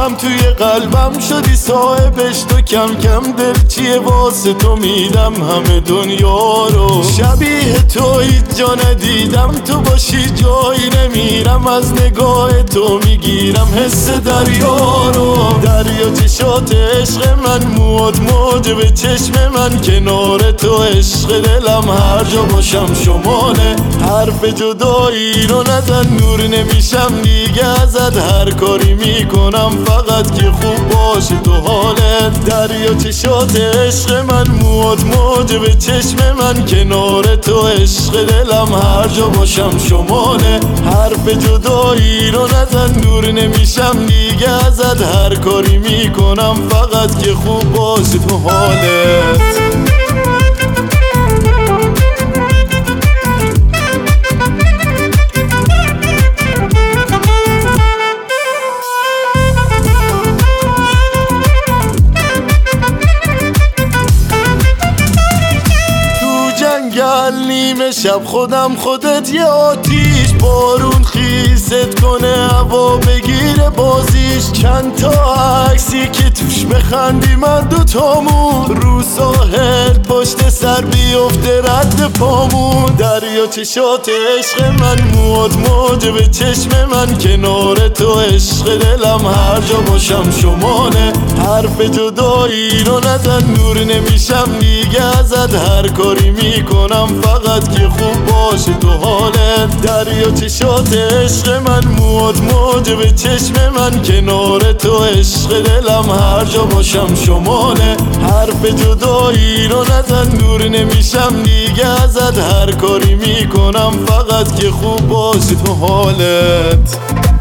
هم توی قلبم شدی صاحبش، تو کم کم دل چیه واسه تو میدم همه دنیا رو. شبیه تو هیچ جا ندیدم، تو باشی جایی نمیرم، از نگاه تو میگیرم حس دریا رو. دریا چشات عشق من، موت موج به چشم من، کنار تو عشق دلم هر جا باشم شماله. حرف جدایی رو نزن، نور نمیشم دیگه ازت، هر کاری میکنم فقط که خوب باشه تو حالت. دریا چشات عشق من، موت موج به چشم من، کنار تو عشق دلم هر جا باشم شماله. حرف جدایی رو نزن، دور نمیشم دیگه ازت، هر کاری میکنم فقط که خوب باشه تو حالت. نیمه شب خودم خودت یه آتیش، بارون خیست کنه هوا بگیره بازیش. چند تا عکسی که توش بخندی من دوتامون، رو ساحل پشت سر بیفته رد پامون. دریا چشات عشق من، موت موج به چشم من، کنار تو عشق دلم هر جا باشم شماله. حرف جدایی رو نزن، نور نمیشم دیگه ازت، هر کاری میکنم فقط که خوب باشه تو حالت. دریا چشات عشق من، موت موج به چشم من، کنار تو عشق دلم هر جا باشم شماله. حرف جدایی رو نزن، دور نمیشم دیگه ازت، هر کاری میکنم فقط که خوب باشه تو حالت.